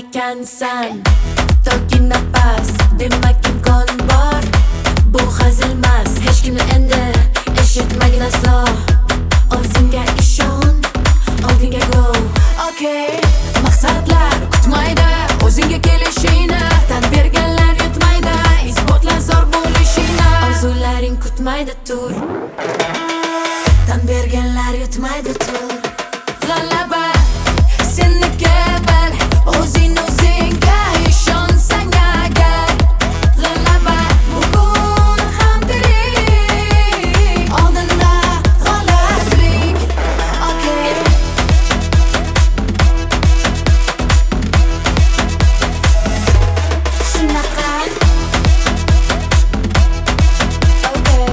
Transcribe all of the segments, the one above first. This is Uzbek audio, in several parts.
ekansan. Toki nafas, demak imkon bor. Bu hazilmas, hech kimni endi eshitmagin aslo. O'zingga ishon, oldinga go. Okay, maqsadlar kutmaydi o'zingga kelishingni. Tan berganlar yutmaydi, isbotlar zor bo'lishingni. Orzularing kutmaydi tur. Tan berganlar yutmaydi tur. G'alaba seniki bil, o'zingga ishonsang agar. G'alaba bugun ham tirik, oldinda g'alablik. Okay. Shunaqa. Okay.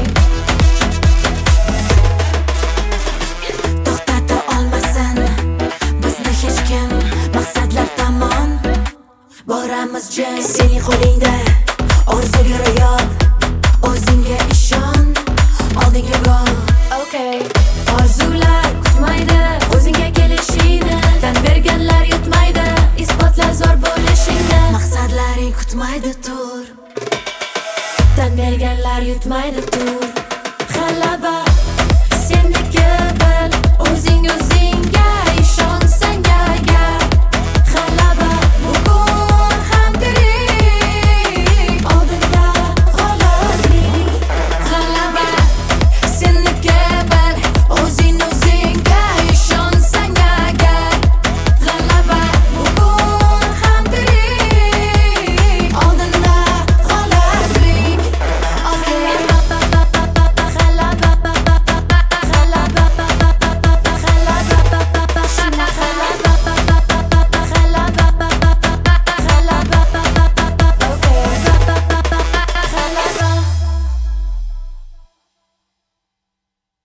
To'xtata olmasin bizni hech kim, maqsadlar tamom boramiz jang. Sening qo'lingda orzuga ro'yob, o'zingga ishon, oldinga bor. Okay. Orzular kutmaydi o'zingga kelishingni. Tan berganlar yutmaydi, isbotlar zor bo'lishingni. Maqsadlaring kutmaydi tur. Tan berganlar yutmaydi tur. G'alaba seniki bil, o'zingga